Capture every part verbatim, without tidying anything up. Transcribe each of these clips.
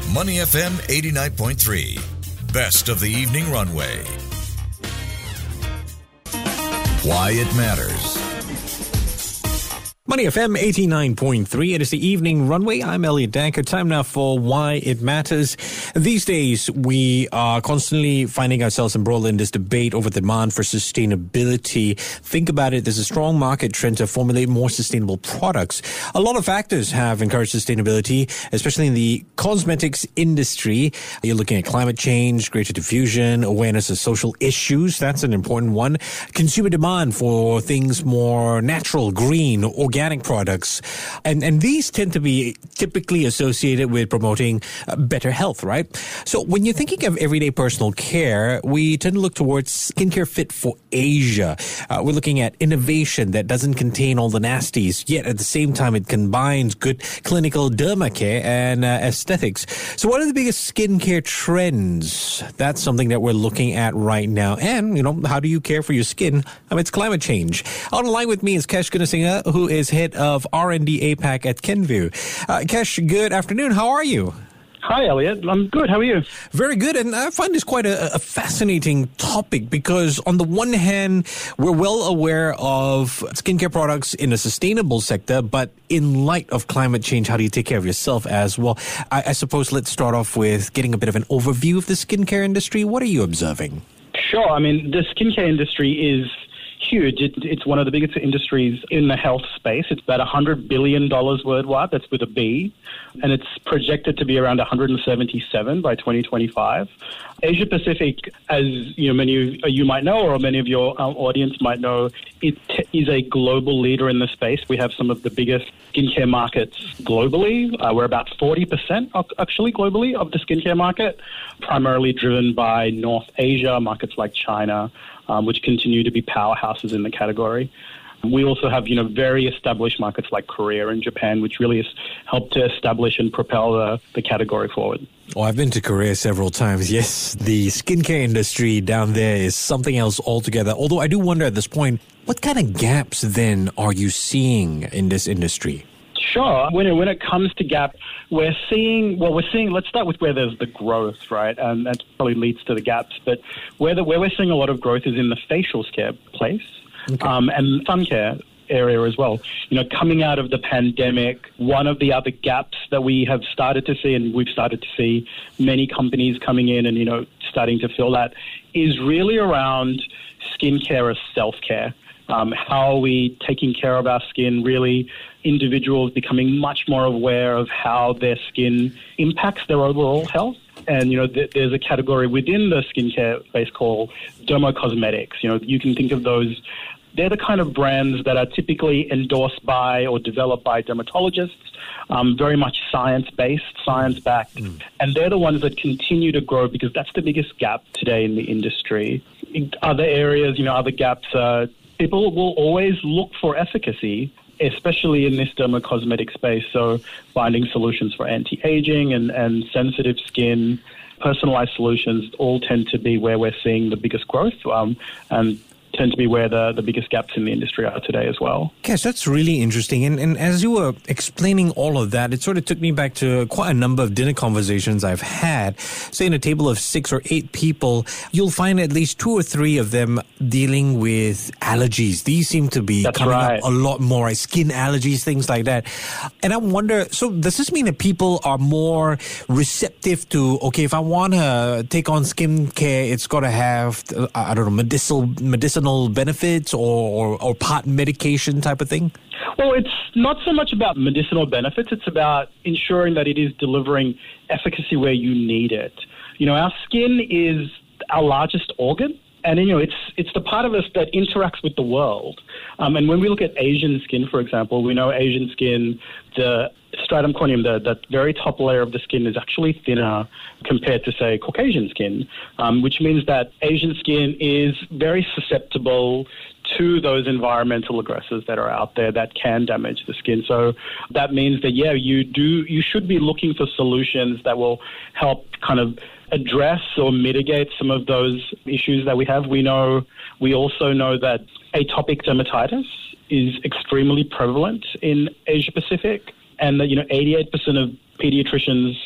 Money F M eighty-nine point three. Best of the evening runway. Why it matters. Money F M eighty-nine point three. It is the evening runway. I'm Elliot Danker. Time now for Why It Matters. These days, we are constantly finding ourselves embroiled in this debate over the demand for sustainability. Think about it. There's a strong market trend to formulate more sustainable products. A lot of factors have encouraged sustainability, especially in the cosmetics industry. You're looking at climate change, greater diffusion, awareness of social issues. That's an important one. Consumer demand for things more natural, green, organic. Organic products. And, and these tend to be typically associated with promoting uh, better health, right? So when you're thinking of everyday personal care, we tend to look towards skincare fit for Asia. Uh, we're looking at innovation that doesn't contain all the nasties, yet at the same time it combines good clinical derma care and uh, aesthetics. So what are the biggest skincare trends? That's something that we're looking at right now. And, you know, how do you care for your skin amidst climate change? On the line with me is Kesh Gunasinghe, who is head of R and D APAC at Kenvue. Uh, Kesh, good afternoon. How are you? Hi, Elliot. I'm good. How are you? Very good. And I find this quite a, a fascinating topic because on the one hand, we're well aware of skincare products in a sustainable sector, but in light of climate change, how do you take care of yourself as well? I, I suppose let's start off with getting a bit of an overview of the skincare industry. What are you observing? Sure. I mean, the skincare industry is huge. It, it's one of the biggest industries in the health space. It's about one hundred billion dollars worldwide. That's with a B. And it's projected to be around one hundred seventy-seven by twenty twenty-five. Asia Pacific, as you know, many of you might know, or many of your uh, audience might know, it is a global leader in the space. We have some of the biggest skincare markets globally. Uh, we're about forty percent of, actually globally of the skincare market, primarily driven by North Asia, markets like China, um, which continue to be powerhouses in the category. We also have, you know, very established markets like Korea and Japan, which really has helped to establish and propel the, the category forward. Oh, I've been to Korea several times. Yes, the skincare industry down there is something else altogether. Although I do wonder at this point, what kind of gaps then are you seeing in this industry? Sure. When it, when it comes to gap, we're seeing, well, we're seeing, let's start with where there's the growth, right? And that probably leads to the gaps. But where, the, where we're seeing a lot of growth is in the facial care place. Okay. Um, and sun care area as well. You know, coming out of the pandemic, one of the other gaps that we have started to see, and we've started to see many companies coming in and, you know, starting to fill that, is really around skincare as self-care. Um, how are we taking care of our skin? Really, individuals becoming much more aware of how their skin impacts their overall health. And, you know, th- there's a category within the skincare space called dermocosmetics. You know, you can think of those, they're the kind of brands that are typically endorsed by or developed by dermatologists, um, very much science-based, science-backed. Mm. And they're the ones that continue to grow because that's the biggest gap today in the industry. In other areas, you know, other gaps, uh, people will always look for efficacy, especially in this dermocosmetic space. So finding solutions for anti-aging and, and sensitive skin, personalized solutions all tend to be where we're seeing the biggest growth um, and tend to be where the, the biggest gaps in the industry are today as well. Gosh, that's really interesting. And, and as you were explaining all of that, it sort of took me back to quite a number of dinner conversations I've had. Say in a table of six or eight people, you'll find at least two or three of them dealing with allergies. These seem to be that's coming right. up a lot more, right? Skin allergies, things like that. And I wonder, so does this mean that people are more receptive to, okay, if I want to take on skincare, it's got to have, I don't know, medicinal, medicinal benefits or, or, or part medication type of thing? Well, it's not so much about medicinal benefits. It's about ensuring that it is delivering efficacy where you need it. You know, our skin is our largest organ. And, you know, it's it's the part of us that interacts with the world. Um, and when we look at Asian skin, for example, we know Asian skin, the stratum corneum, the, the very top layer of the skin is actually thinner compared to, say, Caucasian skin, um, which means that Asian skin is very susceptible to those environmental aggressors that are out there that can damage the skin. So that means that, yeah, you do you should be looking for solutions that will help kind of address or mitigate some of those issues that we have. We know, we also know that atopic dermatitis is extremely prevalent in Asia Pacific, and that, you know, eighty-eight percent of pediatricians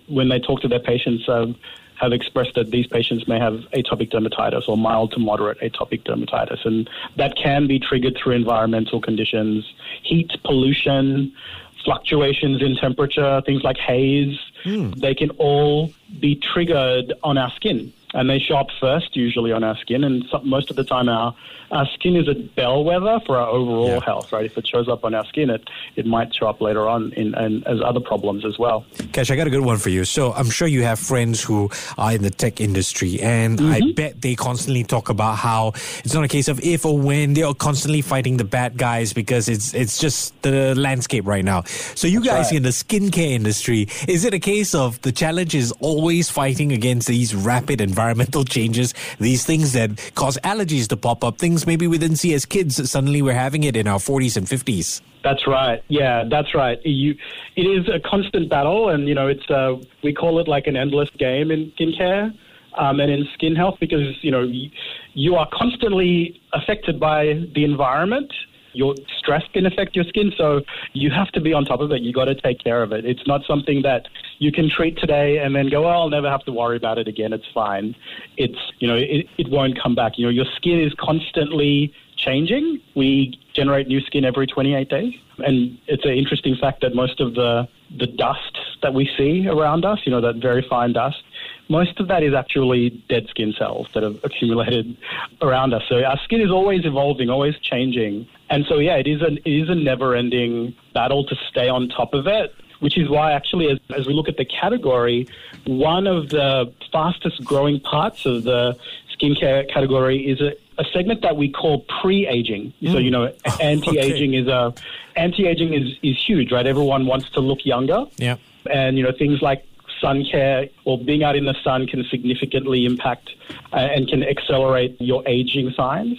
when they talk to their patients, uh, have expressed that these patients may have atopic dermatitis or mild to moderate atopic dermatitis. And that can be triggered through environmental conditions, heat, pollution, fluctuations in temperature, things like haze. Mm. They can all be triggered on our skin. And they show up first, usually, on our skin. And some, most of the time, our, our skin is a bellwether for our overall yeah. health, right? If it shows up on our skin, it, it might show up later on in, in, as other problems as well. Kash, I got a good one for you. So I'm sure you have friends who are in the tech industry, and mm-hmm. I bet they constantly talk about how it's not a case of if or when. They are constantly fighting the bad guys because it's it's just the landscape right now. So you That's guys right. in the skincare industry, is it a case of the challenge is always fighting against these rapid environmental environmental changes, these things that cause allergies to pop up, things maybe we didn't see as kids, suddenly we're having it in our forties and fifties. That's right. Yeah, that's right. You, it is a constant battle, and, you know, it's uh, we call it like an endless game in skincare um, and in skin health because, you know, you, you are constantly affected by the environment. Your stress can affect your skin, so you have to be on top of it. You got to take care of it. It's not something that you can treat today and then go, oh, I'll never have to worry about it again. It's fine. It's, you know, it, it won't come back. You know, your skin is constantly changing. We generate new skin every twenty-eight days. And it's an interesting fact that most of the, the dust that we see around us, you know, that very fine dust, most of that is actually dead skin cells that have accumulated around us. So our skin is always evolving, always changing. And so, yeah, it is, an, it is a never-ending battle to stay on top of it, which is why actually as, as we look at the category, one of the fastest growing parts of the skincare category is a, a segment that we call pre-aging. Mm. So, you know, anti-aging okay. is a anti-aging is, is huge, right? Everyone wants to look younger. Yeah. And, you know, things like sun care or being out in the sun can significantly impact uh, and can accelerate your aging signs.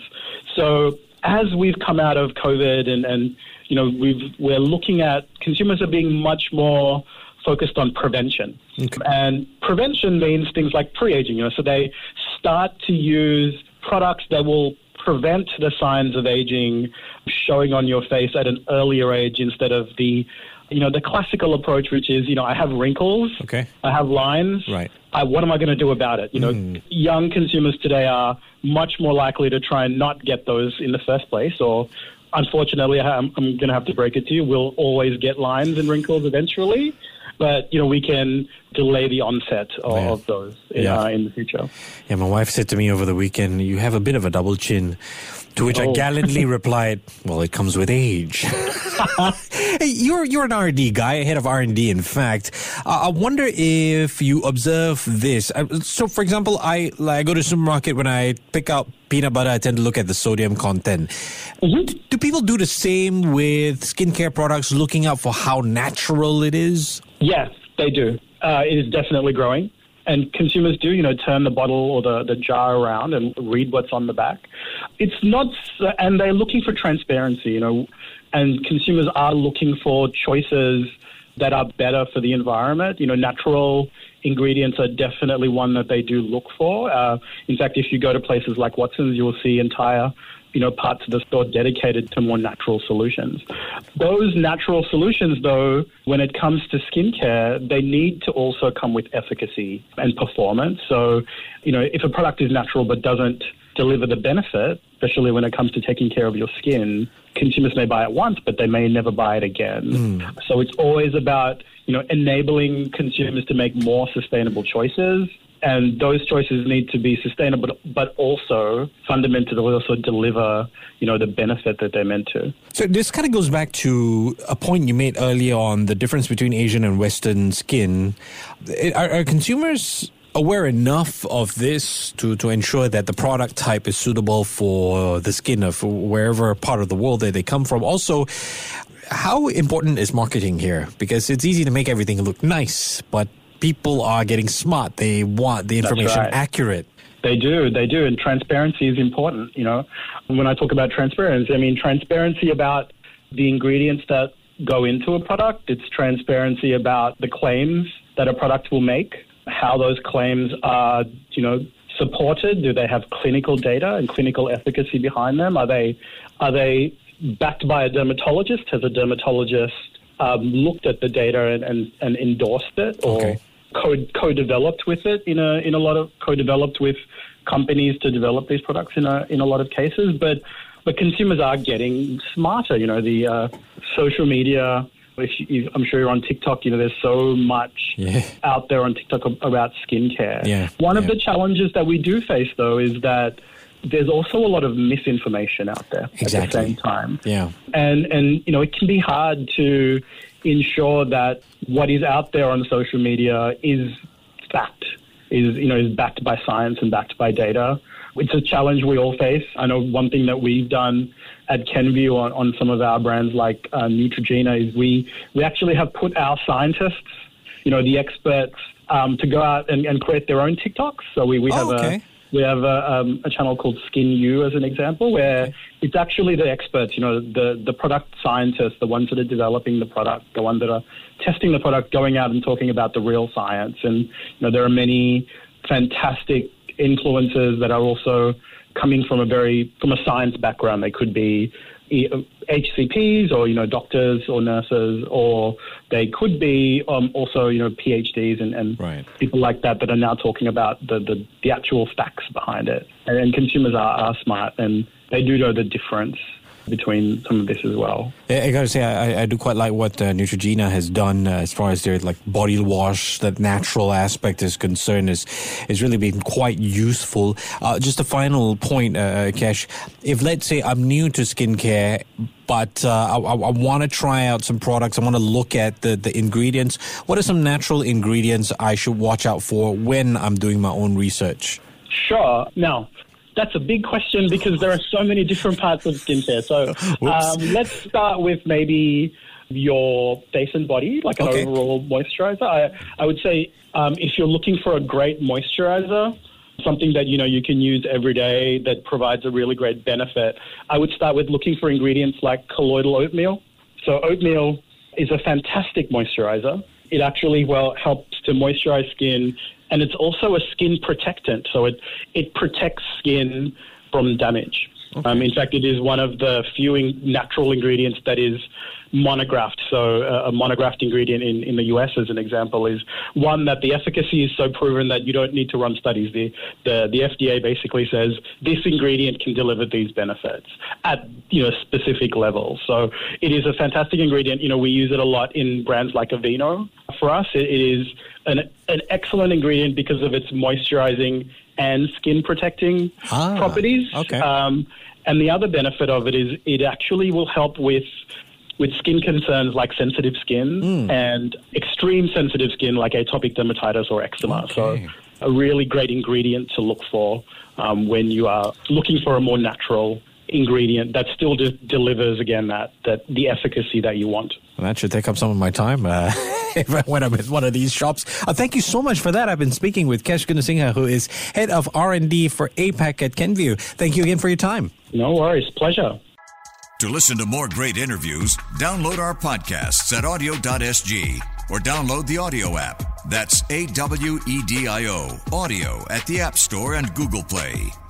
So as we've come out of COVID and, and you know, we've, we're looking at consumers are being much more focused on prevention. Okay. And prevention means things like pre-aging, you know, so they start to use products that will prevent the signs of aging showing on your face at an earlier age instead of the, you know, the classical approach, which is, you know, I have wrinkles, okay. I have lines, right. I, what am I going to do about it? You know, mm. young consumers today are much more likely to try and not get those in the first place, or unfortunately, I'm, I'm going to have to break it to you, we'll always get lines and wrinkles eventually. But, you know, we can delay the onset of, yeah. of those in, yeah. uh, in the future. Yeah, my wife said to me over the weekend, you have a bit of a double chin. To which oh. I gallantly replied, well, it comes with age. Hey, you're you're an R and D guy, head of R and D, in fact. Uh, I wonder if you observe this. Uh, so, for example, I, like, I go to the supermarket when I pick out peanut butter, I tend to look at the sodium content. Mm-hmm. Do, do people do the same with skincare products, looking out for how natural it is? Yes, they do. Uh, it is definitely growing. And consumers do, you know, turn the bottle or the, the jar around and read what's on the back. It's not, and they're looking for transparency, you know, and consumers are looking for choices that are better for the environment. You know, natural ingredients are definitely one that they do look for. Uh, in fact, if you go to places like Watson's, you will see entire, you know, parts of the store dedicated to more natural solutions. Those natural solutions, though, when it comes to skincare, they need to also come with efficacy and performance. So, you know, if a product is natural but doesn't deliver the benefit, especially when it comes to taking care of your skin, consumers may buy it once, but they may never buy it again. Mm. So it's always about, you know, enabling consumers to make more sustainable choices. And those choices need to be sustainable, but also fundamentally also deliver, you know, the benefit that they're meant to. So this kind of goes back to a point you made earlier on the difference between Asian and Western skin. Are, are consumers aware enough of this to, to ensure that the product type is suitable for the skin of wherever part of the world that they come from? Also, how important is marketing here? Because it's easy to make everything look nice, but people are getting smart. They want the information right. accurate. They do. They do. And transparency is important. You know, when I talk about transparency, I mean transparency about the ingredients that go into a product. It's transparency about the claims that a product will make, how those claims are, you know, supported. Do they have clinical data and clinical efficacy behind them? Are they, are they backed by a dermatologist? Has a dermatologist Um, looked at the data and, and, and endorsed it, or okay. co co-developed with it in a in a lot of co-developed with companies to develop these products in a in a lot of cases, but but consumers are getting smarter. You know, the uh, social media. If you, I'm sure you're on TikTok. You know, there's so much yeah. out there on TikTok about skincare. Yeah. One yeah. of the challenges that we do face, though, is that there's also a lot of misinformation out there exactly. at the same time. Yeah. And and you know, it can be hard to ensure that what is out there on social media is fact, is you know, is backed by science and backed by data. It's a challenge we all face. I know one thing that we've done at Kenvue on, on some of our brands like uh, Neutrogena is we, we actually have put our scientists, you know, the experts, um, to go out and, and create their own TikToks. So we, we have oh, okay. a we have a, um, a channel called Skin U as an example, where okay. it's actually the experts, you know, the, the product scientists, the ones that are developing the product, the ones that are testing the product, going out and talking about the real science. And, you know, there are many fantastic influencers that are also coming from a very from a science background. They could be H C Ps or you know doctors or nurses, or they could be um, also you know P H Ds and, and right. people like that that are now talking about the, the, the actual facts behind it. And, and consumers are, are smart and they do know the difference between some of this as well. I gotta say, I, I do quite like what uh, Neutrogena has done uh, as far as their like body wash, that natural aspect is concerned, is is really been quite useful. Uh, just a final point, uh, Kesh. If let's say I'm new to skincare, but uh, I, I, I want to try out some products, I want to look at the, the ingredients, what are some natural ingredients I should watch out for when I'm doing my own research? Sure. Now, that's a big question because there are so many different parts of skincare. So um, let's start with maybe your face and body, like an okay. overall moisturizer. I, I would say um, if you're looking for a great moisturizer, something that, you know, you can use every day that provides a really great benefit, I would start with looking for ingredients like colloidal oatmeal. So oatmeal is a fantastic moisturizer. It actually, well, helps to moisturize skin. And it's also a skin protectant, so it, it protects skin from damage. Okay. Um, in fact, it is one of the few in natural ingredients that is monographed. So uh, a monographed ingredient in, in the U S, as an example, is one that the efficacy is so proven that you don't need to run studies. The, the, the F D A basically says this ingredient can deliver these benefits at you know specific levels. So it is a fantastic ingredient. You know, we use it a lot in brands like Aveeno. For us, it, it is an, an excellent ingredient because of its moisturizing and skin protecting ah, properties. Okay. Um, and the other benefit of it is it actually will help with with skin concerns like sensitive skin mm. and extreme sensitive skin like atopic dermatitis or eczema. Okay. So a really great ingredient to look for um, when you are looking for a more natural ingredient that still de- delivers, again, that, that the efficacy that you want. Well, that should take up some of my time uh, if I went up at one of these shops. Uh, thank you so much for that. I've been speaking with Kesh Gunasinghe, who is head of R and D for A PAC at Kenvue. Thank you again for your time. No worries. Pleasure. To listen to more great interviews, download our podcasts at audio dot s g or download the audio app. That's A W E D I O, audio at the App Store and Google Play.